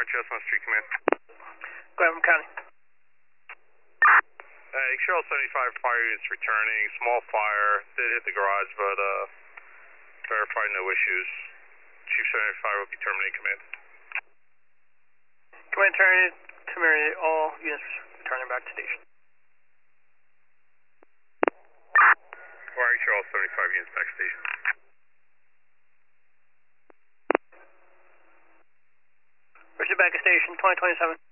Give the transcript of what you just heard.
RHS on Street Command. Grantham County. Shell 75 fire units returning. Small fire. Did hit the garage, but verified no issues. Chief 75 will be terminating command. Command terminated all units returning back to station. RHL 75 units back station. Proceed back to station 2027.